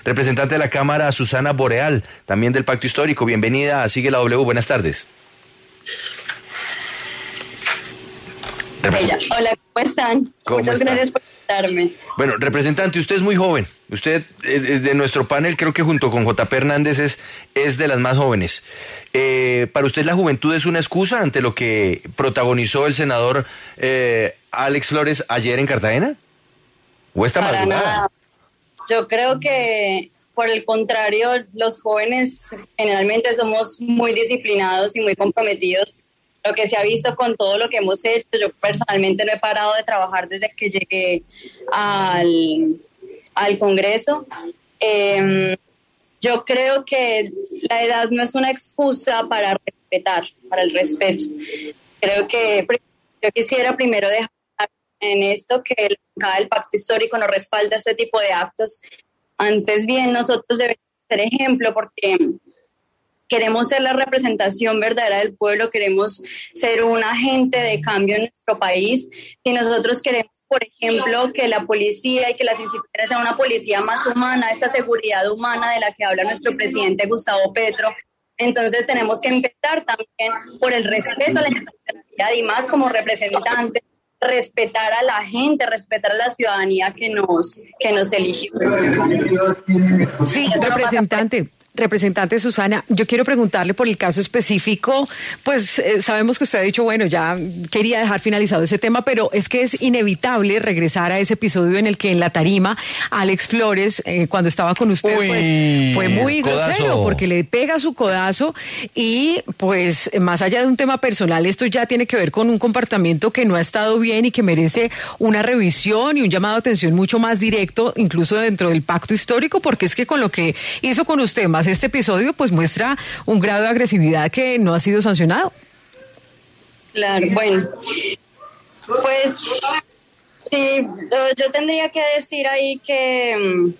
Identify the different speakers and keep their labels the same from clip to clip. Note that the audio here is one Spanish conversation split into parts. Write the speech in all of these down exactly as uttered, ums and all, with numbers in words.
Speaker 1: Representante de la Cámara, Susana Boreal, también del Pacto Histórico. Bienvenida a Sigue la W. Buenas tardes.
Speaker 2: Bella. Hola, ¿cómo están?
Speaker 1: ¿Cómo
Speaker 2: Muchas
Speaker 1: está?
Speaker 2: gracias por invitarme.
Speaker 1: Bueno, representante, usted es muy joven. Usted, eh, de nuestro panel, creo que junto con J P Hernández es, es de las más jóvenes. Eh, ¿Para usted la juventud es una excusa ante lo que protagonizó el senador eh, Alex Flores ayer en Cartagena? ¿O esta
Speaker 2: Para
Speaker 1: madrugada?
Speaker 2: nada. Yo creo que, por el contrario, los jóvenes generalmente somos muy disciplinados y muy comprometidos. Lo que se ha visto con todo lo que hemos hecho, yo personalmente no he parado de trabajar desde que llegué al, al Congreso. Eh, yo creo que la edad no es una excusa para respetar, para el respeto. Creo que yo quisiera primero dejar en esto que el, el Pacto Histórico no respalda este tipo de actos. Antes bien, nosotros debemos ser ejemplo porque queremos ser la representación verdadera del pueblo, queremos ser un agente de cambio en nuestro país y nosotros queremos, por ejemplo, que la policía y que las instituciones sean una policía más humana, esta seguridad humana de la que habla nuestro presidente Gustavo Petro. Entonces tenemos que empezar también por el respeto a la institucionalidad y más como representantes, respetar a la gente, respetar a la ciudadanía que nos, que nos eligió.
Speaker 3: Sí, representante. Representante Susana, yo quiero preguntarle por el caso específico, pues eh, sabemos que usted ha dicho, bueno, ya quería dejar finalizado ese tema, pero es que es inevitable regresar a ese episodio en el que en la tarima Alex Flores, eh, cuando estaba con usted,
Speaker 1: Uy,
Speaker 3: pues fue muy
Speaker 1: codazo.
Speaker 3: grosero, porque le pega su codazo y pues más allá de un tema personal, esto ya tiene que ver con un comportamiento que no ha estado bien y que merece una revisión y un llamado de atención mucho más directo, incluso dentro del Pacto Histórico, porque es que con lo que hizo con usted, más este episodio, pues muestra un grado de agresividad que no ha sido sancionado.
Speaker 2: Claro, bueno, pues sí, yo, yo tendría que decir ahí que um,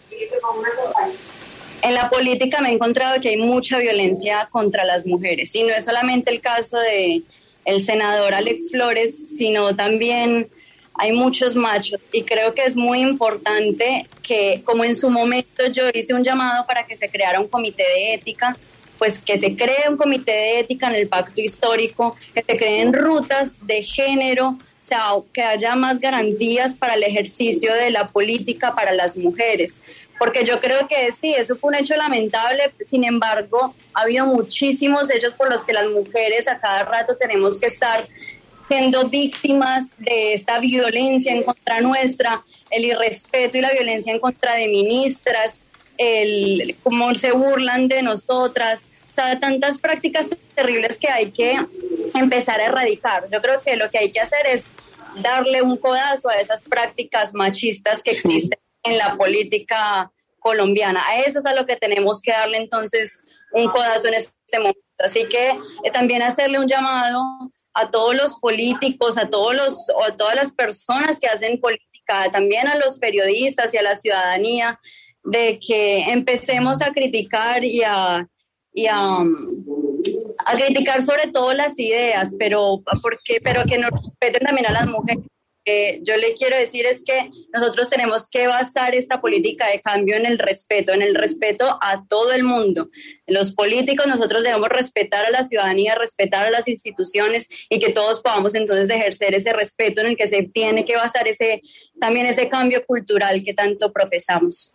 Speaker 2: en la política me he encontrado que hay mucha violencia contra las mujeres y no es solamente el caso de el senador Alex Flores, sino también hay muchos machos y creo que es muy importante que, como en su momento yo hice un llamado para que se creara un comité de ética, pues que se cree un comité de ética en el Pacto Histórico, que se creen rutas de género, o sea, que haya más garantías para el ejercicio de la política para las mujeres. Porque yo creo que sí, eso fue un hecho lamentable, sin embargo, ha habido muchísimos hechos por los que las mujeres a cada rato tenemos que estar siendo víctimas de esta violencia en contra nuestra, el irrespeto y la violencia en contra de ministras, el cómo se burlan de nosotras, o sea, tantas prácticas terribles que hay que empezar a erradicar. Yo creo que lo que hay que hacer es darle un codazo a esas prácticas machistas que existen en la política colombiana. A eso es a lo que tenemos que darle entonces un codazo en este momento. Así que eh, también hacerle un llamado a todos los políticos, a todos los, o a todas las personas que hacen política, también a los periodistas y a la ciudadanía, de que empecemos a criticar y a, y a, a criticar sobre todo las ideas, pero, porque, pero que nos respeten también a las mujeres. Eh, yo le quiero decir es que nosotros tenemos que basar esta política de cambio en el respeto, en el respeto a todo el mundo. Los políticos, nosotros debemos respetar a la ciudadanía, respetar a las instituciones y que todos podamos entonces ejercer ese respeto en el que se tiene que basar ese, también ese cambio cultural que tanto profesamos.